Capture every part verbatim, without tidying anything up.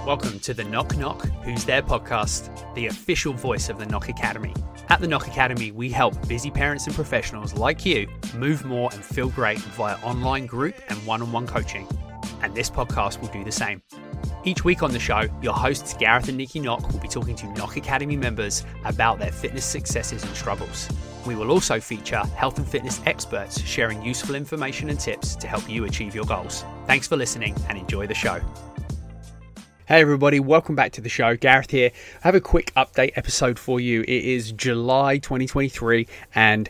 Welcome to the Knock Knock Who's There podcast, the official voice of the Knock Academy. At the Knock Academy, we help busy parents and professionals like you move more and feel great via online group and one-on-one coaching. And this podcast will do the same. Each week on the show, your hosts Gareth and Nikki Knock will be talking to Knock Academy members about their fitness successes and struggles. We will also feature health and fitness experts sharing useful information and tips to help you achieve your goals. Thanks for listening and enjoy the show. Hey everybody, welcome back to the show. Gareth here. I have a quick update episode for you. It is July twenty twenty-three and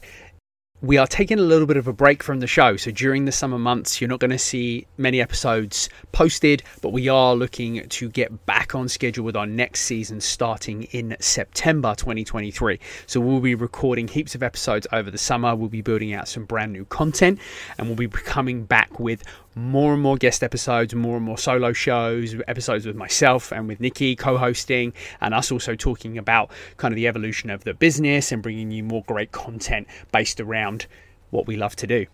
we are taking a little bit of a break from the show. So during the summer months, you're not going to see many episodes posted, but we are looking to get back on schedule with our next season starting in September twenty twenty-three. So we'll be recording heaps of episodes over the summer. We'll be building out some brand new content and we'll be coming back with more and more guest episodes, more and more solo shows, episodes with myself and with Nikki co-hosting, and us also talking about kind of the evolution of the business and bringing you more great content based around what we love to do.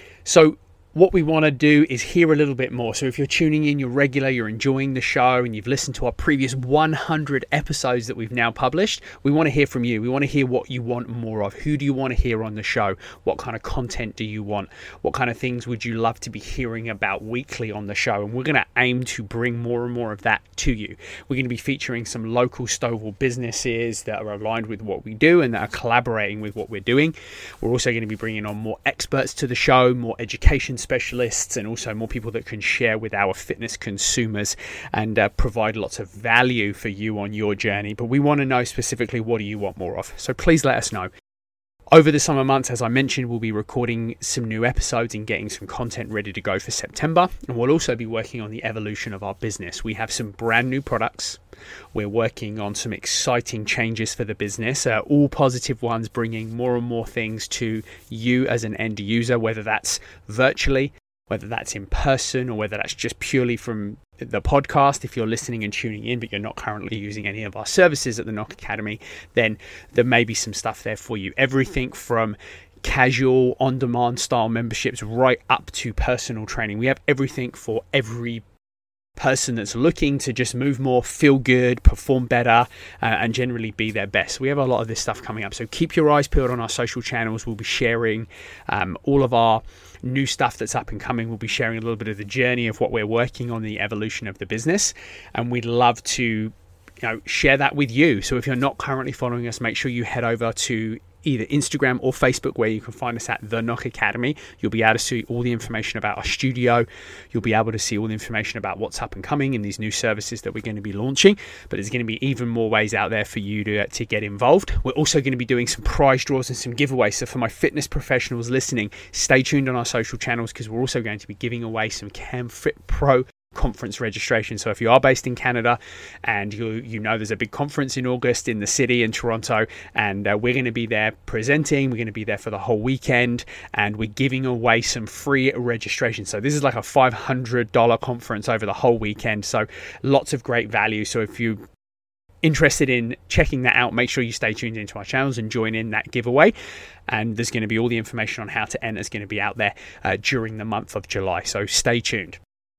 So what we want to do is hear a little bit more. So if you're tuning in, you're regular, you're enjoying the show, and you've listened to our previous one hundred episodes that we've now published, we want to hear from you. We want to hear what you want more of. Who do you want to hear on the show? What kind of content do you want? What kind of things would you love to be hearing about weekly on the show? And we're going to aim to bring more and more of that to you. We're going to be featuring some local Stouffville businesses that are aligned with what we do and that are collaborating with what we're doing. We're also going to be bringing on more experts to the show, more education specialists, and also more people that can share with our fitness consumers and uh, provide lots of value for you on your journey. But we want to know specifically, what do you want more of? So please let us know. Over the summer months, as I mentioned, we'll be recording some new episodes and getting some content ready to go for September. And we'll also be working on the evolution of our business. We have some brand new products. We're working on some exciting changes for the business, uh, all positive ones, bringing more and more things to you as an end user, whether that's virtually, whether that's in person, or whether that's just purely from the podcast. If you're listening and tuning in, but you're not currently using any of our services at the Knock Academy, then there may be some stuff there for you. Everything from casual, on-demand style memberships right up to personal training. We have everything for every person that's looking to just move more, feel good, perform better, uh, and generally be their best. We have a lot of this stuff coming up, so keep your eyes peeled on our social channels. We'll be sharing um, all of our new stuff that's up and coming. We'll be sharing a little bit of the journey of what we're working on, the evolution of the business, and we'd love to you know share that with you. So if you're not currently following us, make sure you head over to either Instagram or Facebook, where you can find us at The Knock Academy. You'll be able to see all the information about our studio. You'll be able to see all the information about what's up and coming and these new services that we're going to be launching. But there's going to be even more ways out there for you to, to get involved. We're also going to be doing some prize draws and some giveaways. So for my fitness professionals listening, stay tuned on our social channels, because we're also going to be giving away some CamFit Pro conference registration. So if you are based in Canada and you you know there's a big conference in August in the city in Toronto, and uh, we're going to be there presenting, we're going to be there for the whole weekend, and we're giving away some free registration. So this is like a five hundred dollars conference over the whole weekend, so lots of great value. So if you interested in checking that out, make sure you stay tuned into our channels and join in that giveaway. And there's going to be all the information on how to enter is going to be out there uh, during the month of July, so stay tuned.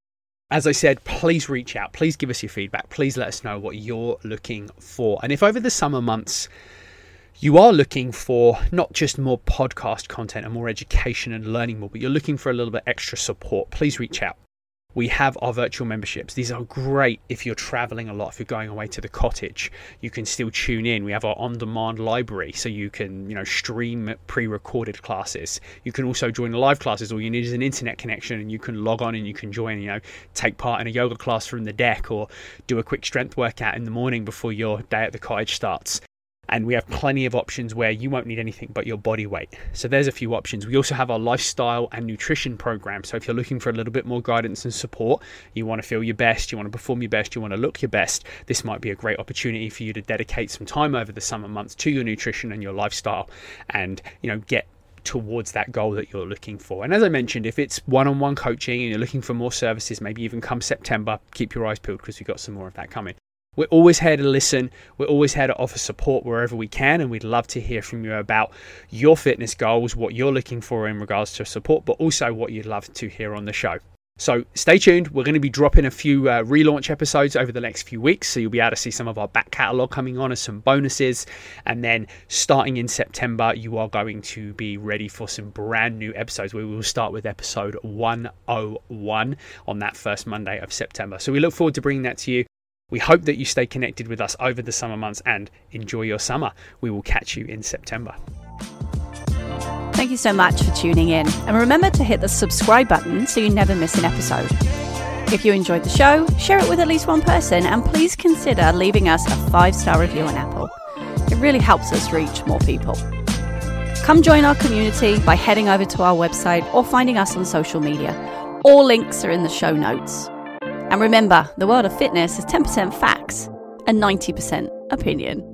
As I said, please reach out. Please give us your feedback. Please let us know what you're looking for. And if over the summer months you are looking for not just more podcast content and more education and learning more, but you're looking for a little bit extra support, please reach out. We have our virtual memberships. These are great if you're traveling a lot, if you're going away to the cottage. You can still tune in. We have our on-demand library, so you can, you know, stream pre-recorded classes. You can also join the live classes. All you need is an internet connection, and you can log on and you can join, you know, take part in a yoga class from the deck, or do a quick strength workout in the morning before your day at the cottage starts. And we have plenty of options where you won't need anything but your body weight. So there's a few options. We also have our lifestyle and nutrition program. So if you're looking for a little bit more guidance and support, you want to feel your best, you want to perform your best, you want to look your best, this might be a great opportunity for you to dedicate some time over the summer months to your nutrition and your lifestyle, and, you know, get towards that goal that you're looking for. And as I mentioned, if it's one-on-one coaching and you're looking for more services, maybe even come September, keep your eyes peeled, because we've got some more of that coming. We're always here to listen. We're always here to offer support wherever we can, and we'd love to hear from you about your fitness goals, what you're looking for in regards to support, but also what you'd love to hear on the show. So stay tuned. We're going to be dropping a few uh, relaunch episodes over the next few weeks. So you'll be able to see some of our back catalogue coming on as some bonuses. And then starting in September, you are going to be ready for some brand new episodes. We will start with episode one oh one on that first Monday of September. So we look forward to bringing that to you. We hope that you stay connected with us over the summer months and enjoy your summer. We will catch you in September. Thank you so much for tuning in. And remember to hit the subscribe button so you never miss an episode. If you enjoyed the show, share it with at least one person, and please consider leaving us a five-star review on Apple. It really helps us reach more people. Come join our community by heading over to our website or finding us on social media. All links are in the show notes. And remember, the world of fitness is ten percent facts and ninety percent opinion.